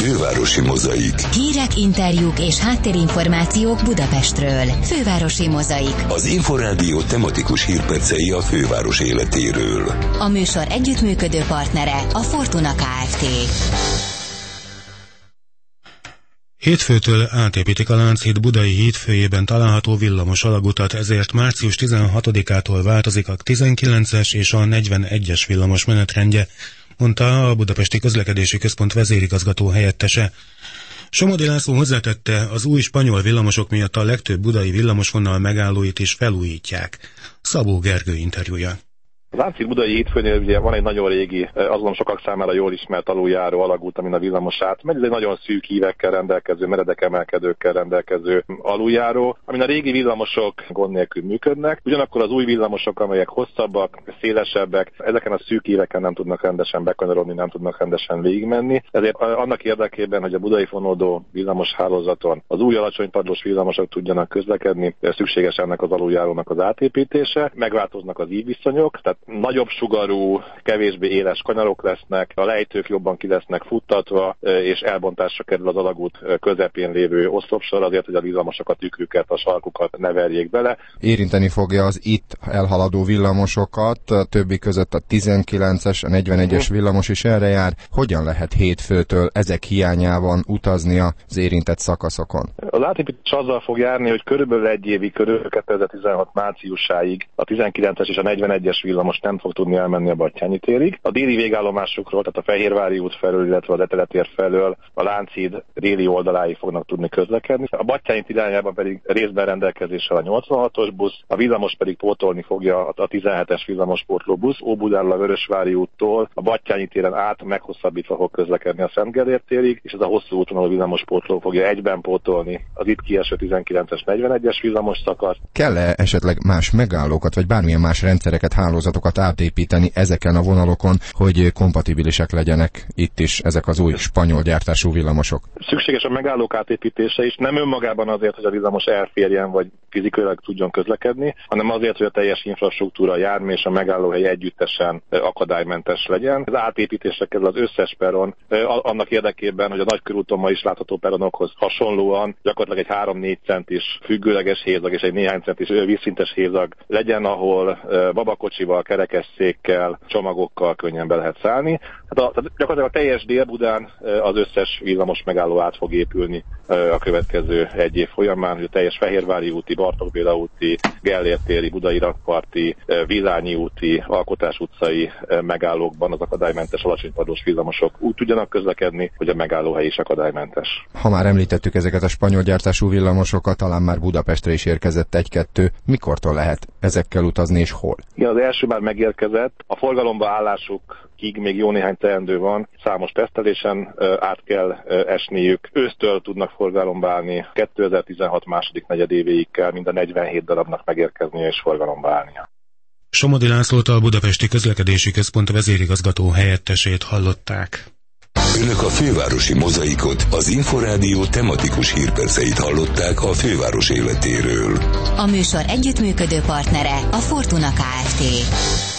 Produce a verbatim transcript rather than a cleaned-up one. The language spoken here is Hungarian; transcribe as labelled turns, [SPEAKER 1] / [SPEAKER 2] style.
[SPEAKER 1] Fővárosi Mozaik.
[SPEAKER 2] Hírek, interjúk és háttérinformációk Budapestről. Fővárosi Mozaik.
[SPEAKER 1] Az Inforádió tematikus hírpercei a főváros életéről.
[SPEAKER 2] A műsor együttműködő partnere a Fortuna Kft.
[SPEAKER 3] Hétfőtől átépítik a Lánchíd Budai hídfőjében található villamos alagutat, ezért március tizenhatodikától változik a tizenkilences és a negyvenegyes villamos menetrendje, mondta a Budapesti Közlekedési Központ vezérigazgató helyettese. Somodi László hozzátette, az új spanyol villamosok miatt a legtöbb budai villamosvonal megállóit is felújítják. Szabó Gergő interjúja.
[SPEAKER 4] A Lánchíd Budai hídfőnél ugye van egy nagyon régi, azon sokak számára jól ismert aluljáró alagút, amin a villamos átmegy. Ez egy nagyon szűk hívekkel rendelkező, meredek emelkedőkkel rendelkező aluljáró, amin a régi villamosok gond nélkül működnek. Ugyanakkor az új villamosok, amelyek hosszabbak, szélesebbek, ezeken a szűk híveken nem tudnak rendesen bekanyarodni, nem tudnak rendesen végigmenni. Ezért annak érdekében, hogy a budai fonódó villamos hálózaton az új alacsonypadlós villamosok tudjanak közlekedni, szükséges ennek az aluljárónak az átépítése. Megváltoznak az ívviszonyok, tehát nagyobb sugarú, kevésbé éles kanyarok lesznek, a lejtők jobban ki lesznek futtatva, és elbontásra kerül az alagút közepén lévő oszlopsor azért, hogy a villamosok a tükrüket, a sarkukat ne verjék bele.
[SPEAKER 5] Érinteni fogja az itt elhaladó villamosokat, a többi között a tizenkilences, a negyvenegyes villamos is erre jár. Hogyan lehet hétfőtől ezek hiányában utazni az érintett szakaszokon?
[SPEAKER 4] Az átépítés azzal fog járni, hogy körülbelül egy évi körül kétezer-tizenhat márciusáig a tizenkilences és a negyvenegyes villamos most nem fog tudni elmenni a Batthyány térig. A déli végállomásokról, tehát a Fehérvári út felől, illetve az Etele tér felől a Lánchíd déli oldaláig fognak tudni közlekedni. A Batthyány irányában pedig részben rendelkezéssel a nyolcvanhatos busz, a villamos pedig pótolni fogja a tizenhetes villamospótló busz, Óbudáról a Vörösvári úttól a Batthyány téren át meghosszabbítva fog közlekedni a Szent Gellért térig, és ez a hosszú útvonalú villamospótló fogja egyben pótolni az itt kieső tizenkilences negyvenegyes villamos szakaszt.
[SPEAKER 5] Kell-e esetleg más megállókat, vagy bármilyen más rendszereket, hálózatokat átépíteni ezeken a vonalokon, hogy kompatibilisek legyenek itt is ezek az új spanyol gyártású villamosok?
[SPEAKER 4] Szükséges a megállók átépítése is, nem önmagában azért, hogy a villamos elférjen, vagy fizikailag tudjon közlekedni, hanem azért, hogy a teljes infrastruktúra, a jármű és a megállóhely együttesen akadálymentes legyen. Az átépítésre kerül az összes peron, annak érdekében, hogy a nagykörúton ma is látható peronokhoz hasonlóan gyakorlatilag egy három-négy centis függőleges hézag és egy néhány centis vízszintes hézag legyen, ahol babakocsival, kerekesszékkel, csomagokkal könnyen be lehet szállni. Hát a, tehát gyakorlatilag a teljes Dél-Budán az összes villamos megálló át fog épülni a következő egy év folyamán, hogy a teljes Fehérvári úti, Bartók Béla úti, Gellért téri, Budai rakparti, Villányi úti, Alkotás utcai megállókban az akadálymentes alacsonypadlós villamosok úgy tudjanak közlekedni, hogy a megállóhely is akadálymentes.
[SPEAKER 5] Ha már említettük ezeket a spanyol gyártású villamosokat, talán már Budapestre is érkezett egy-kettő. Mikortól lehet ezekkel utazni és hol?
[SPEAKER 4] Igen, az első már megérkezett. A forgalomba állásukig még jó néhány teendő van. Számos tesztelésen át kell esniük. Ősztől tudnak forgalomba állni. kétezer-tizenhat második negyedévéig kell mind a negyvenhét darabnak megérkeznie és forgalomba állnia.
[SPEAKER 3] Somodi Lászlót, a Budapesti Közlekedési Központ vezérigazgató helyettesét hallották.
[SPEAKER 1] Önök a Fővárosi Mozaikot, az Inforádió tematikus hírperceit hallották a főváros életéről.
[SPEAKER 2] A műsor együttműködő partnere a Fortuna Kft.